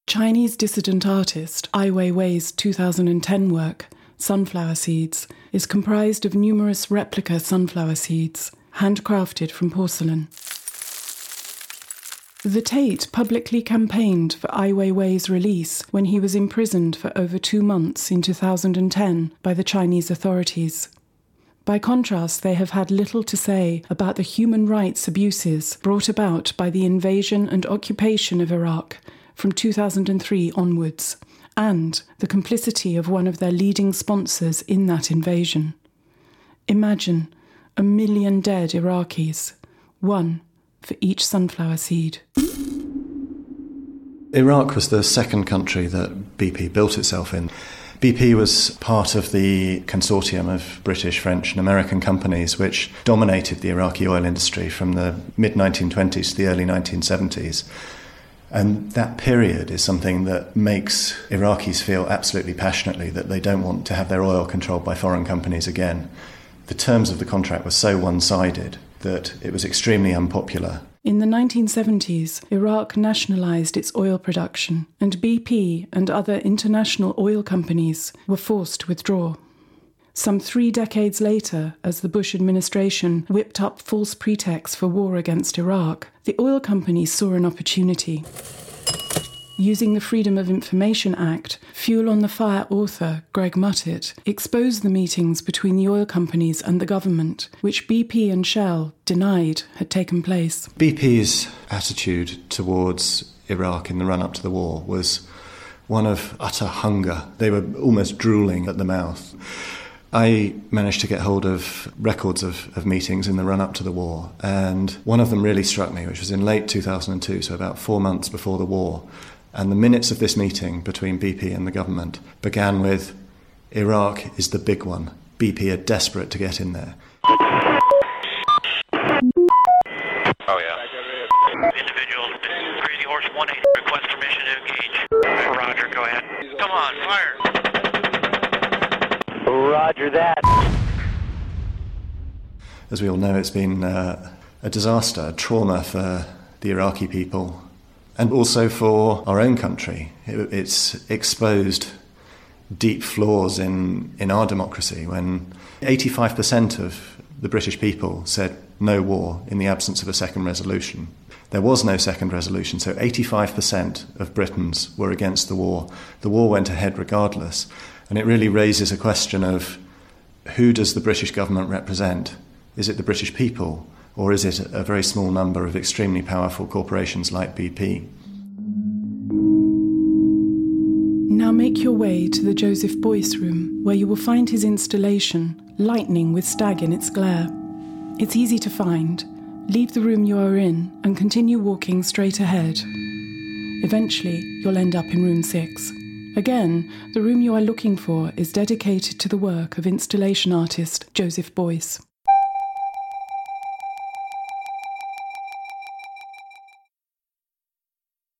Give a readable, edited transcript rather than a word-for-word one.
Chinese dissident artist Ai Weiwei's 2010 work, Sunflower Seeds, is comprised of numerous replica sunflower seeds, handcrafted from porcelain. The Tate publicly campaigned for Ai Weiwei's release when he was imprisoned for over 2 months in 2010 by the Chinese authorities. By contrast, they have had little to say about the human rights abuses brought about by the invasion and occupation of Iraq from 2003 onwards, and the complicity of one of their leading sponsors in that invasion. Imagine 1 million dead Iraqis, one for each sunflower seed. Iraq was the second country that BP built itself in. BP was part of the consortium of British, French and American companies which dominated the Iraqi oil industry from the mid-1920s to the early 1970s. And that period is something that makes Iraqis feel absolutely passionately that they don't want to have their oil controlled by foreign companies again. The terms of the contract were so one-sided that it was extremely unpopular. In the 1970s, Iraq nationalised its oil production, and BP and other international oil companies were forced to withdraw. Some 3 decades later, as the Bush administration whipped up false pretexts for war against Iraq, the oil companies saw an opportunity. Using the Freedom of Information Act, Fuel on the Fire author Greg Muttitt exposed the meetings between the oil companies and the government, which BP and Shell denied had taken place. BP's attitude towards Iraq in the run-up to the war was one of utter hunger. They were almost drooling at the mouth. I managed to get hold of records of meetings in the run-up to the war, and one of them really struck me, which was in late 2002, so about 4 months before the war. And the minutes of this meeting between BP and the government began with, "Iraq is the big one. BP are desperate to get in there." Oh, yeah. Individual, Crazy Horse 18, request permission to engage. Roger, go ahead. Come on, fire. Roger that. As we all know, it's been a disaster, a trauma for the Iraqi people, and also for our own country. It's exposed deep flaws in our democracy when 85% of the British people said no war in the absence of a second resolution. There was no second resolution, so 85% of Britons were against the war. The war went ahead regardless, and it really raises a question of who does the British government represent? Is it the British people? Or is it a very small number of extremely powerful corporations like BP? Now make your way to the Joseph Beuys room, where you will find his installation, lightning with stag in its glare. It's easy to find. Leave the room you are in and continue walking straight ahead. Eventually, you'll end up in room 6. Again, the room you are looking for is dedicated to the work of installation artist Joseph Beuys.